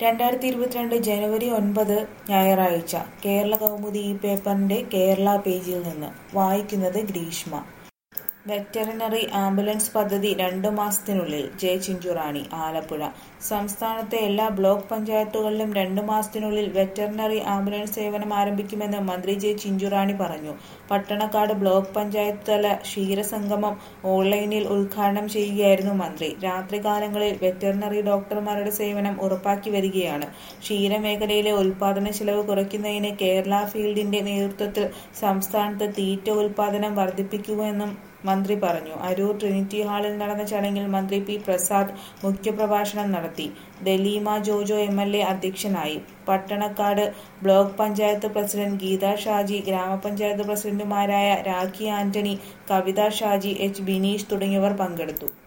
2022 ജനുവരി 9 ഞായറാഴ്ച കേരള കൗമുദി ഈ പേപ്പറിന്റെ കേരള പേജിൽ നിന്ന് വായിക്കുന്നത് ഗ്രീഷ്മ. വെറ്ററിനറി ആംബുലൻസ് പദ്ധതി 2 മാസത്തിനുള്ളിൽ ജെ ചിഞ്ചുറാണി, ആലപ്പുഴ. സംസ്ഥാനത്തെ എല്ലാ ബ്ലോക്ക് പഞ്ചായത്തുകളിലും 2 മാസത്തിനുള്ളിൽ വെറ്ററിനറി ആംബുലൻസ് സേവനം ആരംഭിക്കുമെന്ന് മന്ത്രി ജെ ചിഞ്ചുറാണി പറഞ്ഞു. പട്ടണക്കാട് ബ്ലോക്ക് പഞ്ചായത്ത് തല ക്ഷീരസംഗമം ഓൺലൈനിൽ ഉദ്ഘാടനം ചെയ്യുകയായിരുന്നു മന്ത്രി. രാത്രികാലങ്ങളിൽ വെറ്ററിനറി ഡോക്ടർമാരുടെ സേവനം ഉറപ്പാക്കി വരികയാണ്. ക്ഷീരമേഖലയിലെ ഉൽപാദന ചെലവ് കുറയ്ക്കുന്നതിന് കേരള ഫീൽഡിന്റെ നേതൃത്വത്തിൽ സംസ്ഥാനത്ത് തീറ്റ ഉൽപാദനം വർദ്ധിപ്പിക്കുമെന്നും മന്ത്രി പറഞ്ഞു. അരൂർ ട്രിനിറ്റി ഹാളിൽ നടന്ന ചടങ്ങിൽ മന്ത്രി പി പ്രസാദ് മുഖ്യപ്രഭാഷണം നടത്തി. ദലീമ ജോജോ MLA അധ്യക്ഷനായി. പട്ടണക്കാട് ബ്ലോക്ക് പഞ്ചായത്ത് പ്രസിഡന്റ് ഗീത ഷാജി, ഗ്രാമപഞ്ചായത്ത് പ്രസിഡന്റുമാരായ രാഖി ആന്റണി, കവിത ഷാജി, H ബിനീഷ് തുടങ്ങിയവർ പങ്കെടുത്തു.